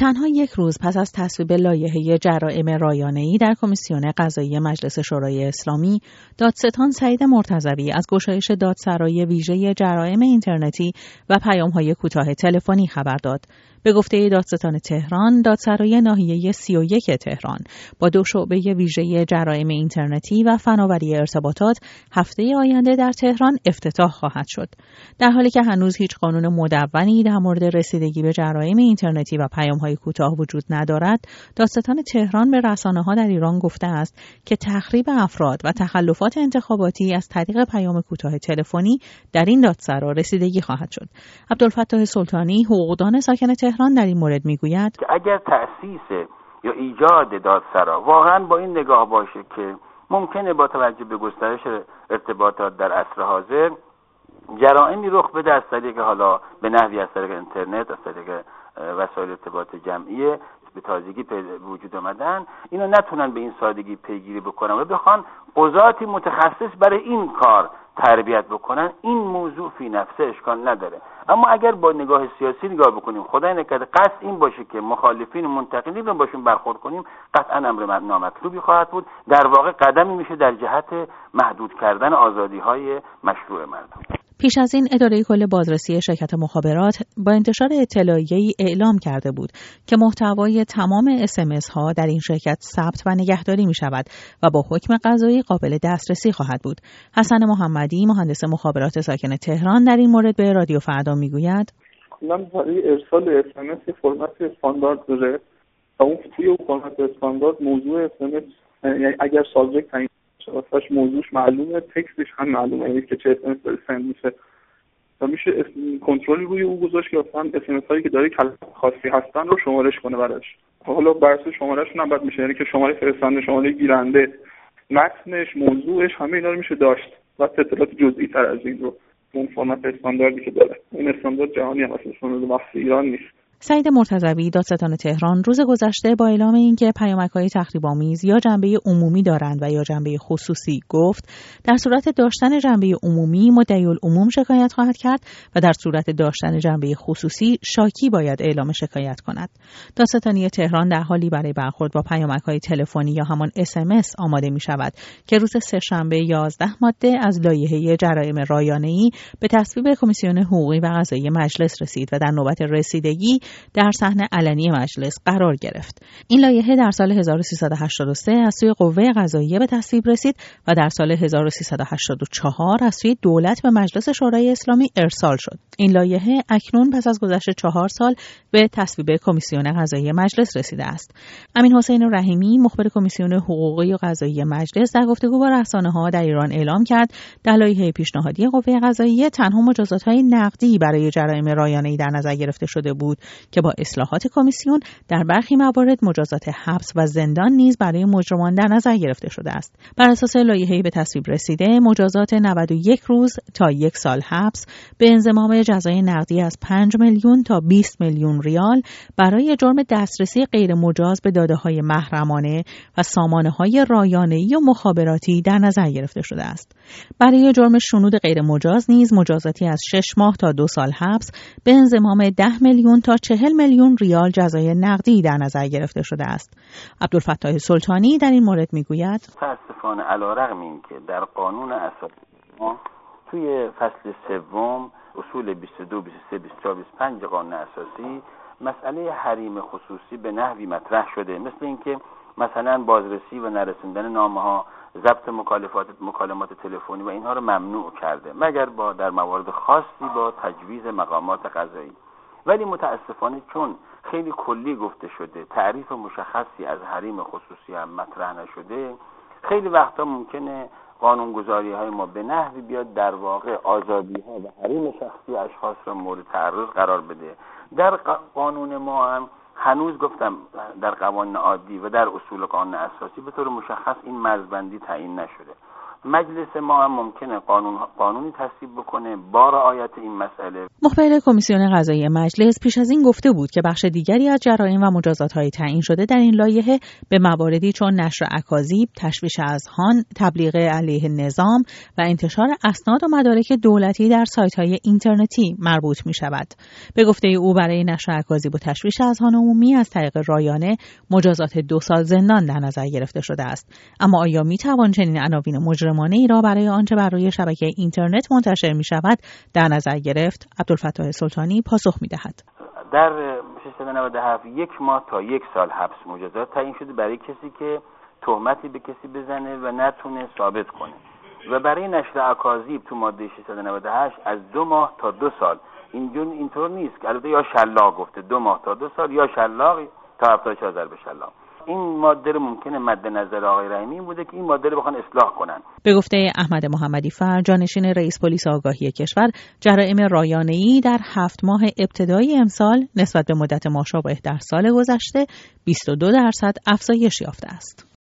تنها یک روز پس از تصویب لایحه جرائم رایانه‌ای در کمیسیون قضایی مجلس شورای اسلامی، دادستان سعید مرتضوی از گشایش دادسرای ویژه جرائم اینترنتی و پیام‌های کوتاه تلفنی خبر داد. به گفته دادستان تهران، دادسرای ناحیه 31 تهران با 2 شعبه ویژه جرائم اینترنتی و فناوری ارتباطات هفته آینده در تهران افتتاح خواهد شد. در حالی که هنوز هیچ قانون مدونی در مورد رسیدگی به جرائم اینترنتی و پیام‌های کوتاه وجود ندارد، دادستان تهران به رسانه‌ها در ایران گفته است که تخریب افراد و تخلفات انتخاباتی از طریق پیام کوتاه تلفنی در این دادسرا رسیدگی خواهد شد. عبدالفتاح سلطانی، حقوقدان ساکن تهران، در این مورد میگوید که اگر تأسیس یا ایجاد دادسرا واقعا با این نگاه باشه که ممکنه با توجه به گسترش ارتباطات در عصر حاضر جرائمی رخ بده از طریق حالا به نحوی از طریق اینترنت، از طریق وسایل ارتباط جمعی به تازگی وجود آمدن، اینا نتونن به این سادگی پیگیری بکنن و بخوان قضاتی متخصص برای این کار تربیت بکنن، این موضوع فی نفسه اشکال نداره. اما اگر با نگاه سیاسی نگاه بکنیم، خدای نکرده قصد این باشه که مخالفین و منتقدین رو باشون برخورد کنیم، قطعا امر نامطلوبی خواهد بود. در واقع قدمی میشه در جهت محدود کردن آزادی‌های مشروع مردم. پیش از این اداره کل بازرسی شرکت مخابرات با انتشار اطلاعیه‌ای اعلام کرده بود که محتوای تمام اس‌ام‌اس‌ها در این شرکت ثبت و نگهداری می‌شود و با حکم قضایی قابل دسترسی خواهد بود. حسن محمدی، مهندس مخابرات ساکن تهران، در این مورد به رادیو فردا میگوید: من برای ارسال اس‌ام‌اس فرمت استاندارد داره و اون توی فرمت استاندارد موضوع اس‌ام‌اس اگر سابجکت تعیین واسش موضوعش معلومه، تکستش هم معلومه، یعنی که چه اسمس داره سند میشه و میشه کنترلی روی او گذاشت که اصلا اسمس هایی که داره کلمات خاصی هستن رو شمارش کنه براش. حالا بر اساس شمارهشون هم بعد میشه، یعنی که شماره فرستنده، شماره گیرنده، متنش، موضوعش، همه اینا رو میشه داشت و اطلاعات جزئی تر از این رو اون فرمت استانداردی که داره. این استاندارد جهانی هم اصلا مخصوص ایران نیست. سعید مرتضوی، دادستان تهران، روز گذشته با اعلام اینکه پیامک‌های تخریب‌آمیز یا جنبه عمومی دارند و یا جنبه خصوصی گفت در صورت داشتن جنبه عمومی مدعی‌العموم شکایت خواهد کرد و در صورت داشتن جنبه خصوصی شاکی باید اعلام شکایت کند. دادستانی تهران در حالی برای برخورد با پیامک‌های تلفنی یا همان SMS آماده می‌شود که روز سه‌شنبه 11 ماده از لایحه جرائم رایانه‌ای به تصویب کمیسیون حقوقی و قضایی مجلس رسید و در نوبت رسیدگی در صحن علنی مجلس قرار گرفت. این لایحه در سال 1383 از سوی قوه قضاییه به تصویب رسید و در سال 1384 از سوی دولت به مجلس شورای اسلامی ارسال شد. این لایحه اکنون پس از گذشت 4 سال به تصویب کمیسیون قضایی مجلس رسیده است. امین حسین رحیمی، مخبر کمیسیون حقوقی و قضایی مجلس، در گفتگو با رسانه‌ها در ایران اعلام کرد در لایحه پیشنهادی قوه قضاییه تنها مجازات‌های نقدی برای جرائم رایانه‌ای در نظر گرفته شده بود که با اصلاحات کمیسیون در برخی موارد مجازات حبس و زندان نیز برای مجرمان در نظر گرفته شده است. بر اساس لایحه‌ای به تصویب رسیده، مجازات 91 روز تا 1 سال حبس به انضمام جزای نقدی از 5 میلیون تا 20 میلیون ریال برای جرم دسترسی غیر مجاز به داده‌های محرمانه و سامانه‌های رایانه‌ای و مخابراتی در نظر گرفته شده است. برای جرم شنود غیر مجاز نیز مجازاتی از 6 ماه تا 2 سال حبس به انضمام 10 میلیون تا 40 میلیون ریال جزای نقدی در نظر گرفته شده است. عبدالفتاح سلطانی در این مورد میگوید: متأسفانه علیرغم اینکه در قانون اساسی ما توی فصل 3 اصول 22 23 24 25 قانون اساسی مسئله حریم خصوصی به نحوی مطرح شده، مثل اینکه مثلا بازرسی و نرساندن نامه‌ها، ضبط مکالمات تلفنی و اینها رو ممنوع کرده مگر در موارد خاصی با تجویز مقامات قضایی. ولی متاسفانه چون خیلی کلی گفته شده، تعریف مشخصی از حریم خصوصی هم مطرح نشده، خیلی وقتا ممکنه قانونگذاری‌های ما به نحوی بیاد در واقع آزادی‌ها و حریم شخصی اشخاص را مورد تعرض قرار بده. در قانون ما هم هنوز گفتم در قوانین عادی و در اصول قانون اساسی به طور مشخص این مرزبندی تعیین نشده. مجلس ما هم ممکنه قانونی تصویب بکنه با رعایت این مسئله. مخبر کمیسیون قضایی مجلس پیش از این گفته بود که بخش دیگری از جرایم و مجازات‌های تعیین شده در این لایحه به مواردی چون نشر اکاذیب، تشویش اذهان، تبلیغ علیه نظام و انتشار اسناد و مدارک دولتی در سایت‌های اینترنتی مربوط می‌شود. به گفته او برای نشر اکاذیب و تشویش اذهان عمومی از طریق رایانه مجازات 2 سال زندان در نظر گرفته شده است. اما آیا می‌توان چنین عناوین مجرمانه ای را برای آنچه بر روی شبکه اینترنت منتشر می‌شود در نظر گرفت؟ عبدالفتاح سلطانی پاسخ می‌دهد. در 397 1 ماه تا 1 سال حبس مجازات تعیین شده برای کسی که تهمتی به کسی بزنه و نتونه ثابت کنه، و برای نشر اکاذیب تو ماده 698 از 2 ماه تا 2 سال. اینطور نیست که البته یا شلاق گفته 2 ماه تا 2 سال یا شلاق تا 74,000 به شلاق. این ماده رو ممکنه مد نظر آقای رحیمی بوده که این ماده رو بخوان اصلاح کنن. به گفته احمد محمدی فر، جانشین رئیس پلیس آگاهی کشور، جرایم رایانه‌ای در 7 ماه ابتدایی امسال نسبت به مدت ماشابه در سال گذشته 22% افزایش یافته است.